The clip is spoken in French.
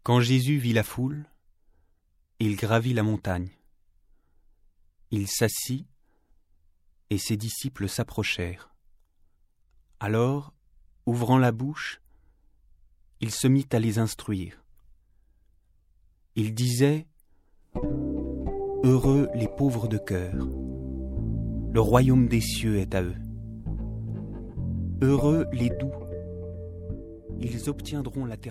Quand Jésus vit la foule, il gravit la montagne. Il s'assit, et ses disciples s'approchèrent. Alors, ouvrant la bouche, il se mit à les instruire. Il disait : « Heureux les pauvres de cœur, le royaume des cieux est à eux. Heureux les doux, ils obtiendront la terre promise. »